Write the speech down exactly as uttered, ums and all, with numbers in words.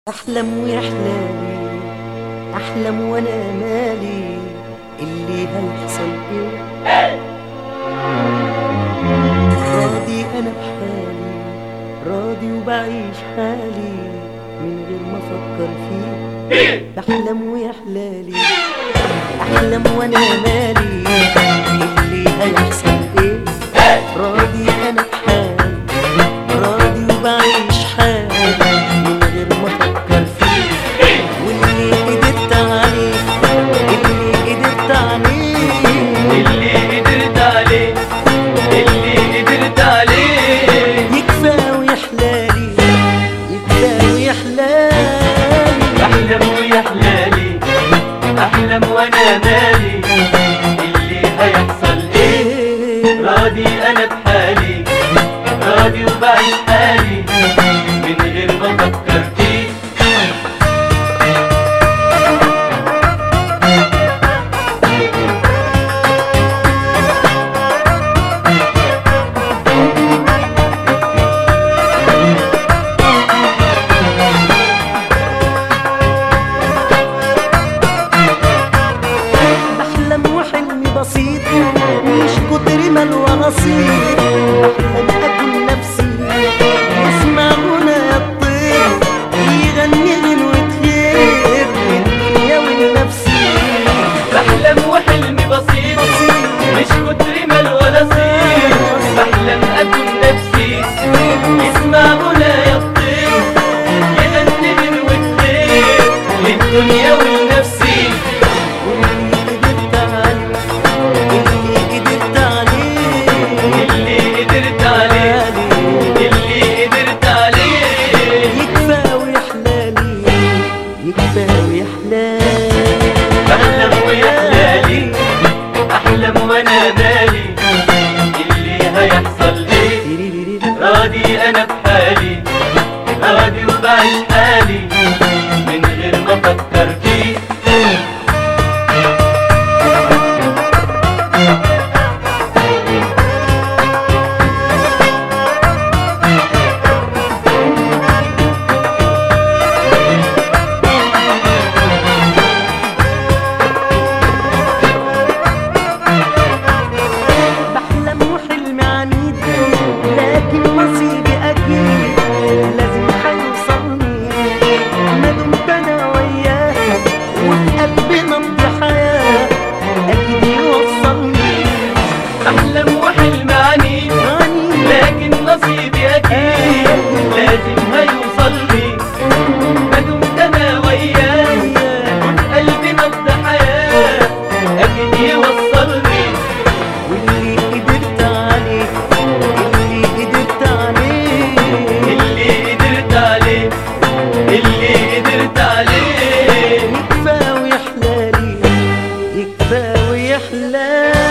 أحلم ويحلالي أحلم وأنا مالي اللي هيحصل إيه. راضي أنا بحالي راضي وبعيش حالي من غير ما أفكر فيه. بحلم ويحلالي أحلم وأنا مالي اللي هيحصل إيه. راضي أنا بحالي راضي وبعيش حالي من غير ما أفكر فيه. واللي قدرت عليه اللي قدرت عليه اللي قدرت عليه اللي قدرت عليه يكفى ويحلالي يكفى ويحلالي. أحلم ويحلالي أحلم وأنا مالي اللي هيحصل إيه. راضي أنا بحالي راضي وبعيش حالي من غير ما أفكر فيه. بسيط مش كتر ما الوراثير. بحلم اكون نفسي يسمع غنى الطير يغني غنوة خير للدنيا والنفسي. بحلم وحلمي بسيط مش كتر ما الوراثير. بحلم اكون نفسي يسمع غنى الطير يغني غنوة خير للدنيا والنفسي. بحلم ويحلالي أحلم وأنا مالي اللي هيحصل إيه. راضي أنا بحالي راضي وبعيش حالي من غير ما أفكر فيه. أحلم وحلم عنيد لكن نصيبي أكيد لازم هيوصلني ما دمت أنا وياه وقلبي نبض حياة أكيد يوصلني. واللي قدرت عليه اللي قدرت عليه اللي قدرت عليه اللي قدرت عليه يكفى ويحلالي يكفى ويحلالي.